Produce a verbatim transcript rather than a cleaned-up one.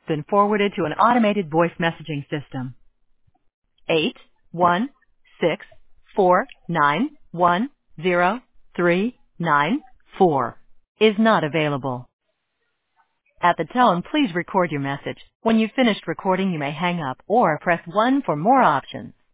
been forwarded to an automated voice messaging system. Eight one six four nine one zero three nine four is not available. At the tone, please record your message. When you've finished recording, you may hang up or press one for more options.